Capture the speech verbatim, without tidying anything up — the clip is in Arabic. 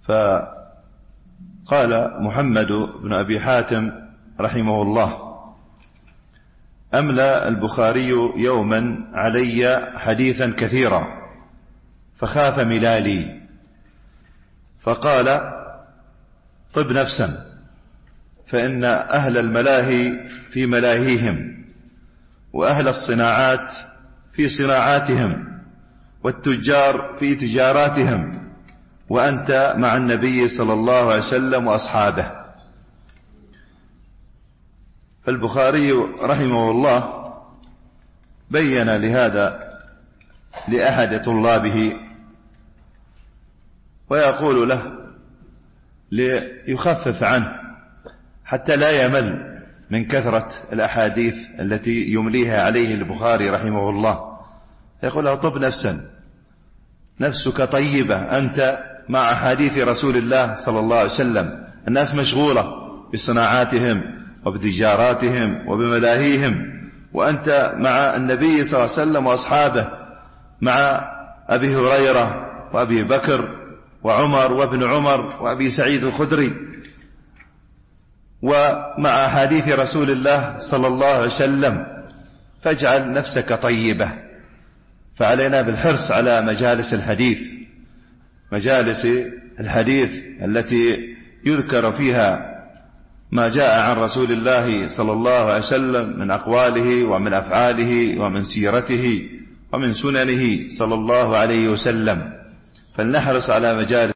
فقال محمد بن أبي حاتم رحمه الله: أملى البخاري يوما علي حديثا كثيرا فخاف ملالي، فقال: طب نفسا، فإن أهل الملاهي في ملاهيهم، وأهل الصناعات في صناعاتهم، والتجار في تجاراتهم، وأنت مع النبي صلى الله عليه وسلم وأصحابه. فالبخاري رحمه الله بين لهذا لأحد طلابه ويقول له ليخفف عنه حتى لا يمل من كثرة الأحاديث التي يمليها عليه البخاري رحمه الله، يقول له: طب نفسا، نفسك طيبة، أنت مع حديث رسول الله صلى الله عليه وسلم. الناس مشغولة بصناعاتهم وبتجاراتهم وبملاهيهم، وأنت مع النبي صلى الله عليه وسلم وأصحابه، مع أبي هريرة وأبي بكر وعمر وابن عمر وأبي سعيد الخدري، ومع حديث رسول الله صلى الله عليه وسلم، فاجعل نفسك طيبة. فعلينا بالحرص على مجالس الحديث، مجالس الحديث التي يذكر فيها ما جاء عن رسول الله صلى الله عليه وسلم من أقواله ومن أفعاله ومن سيرته ومن سننه صلى الله عليه وسلم. فلنحرص على مجالس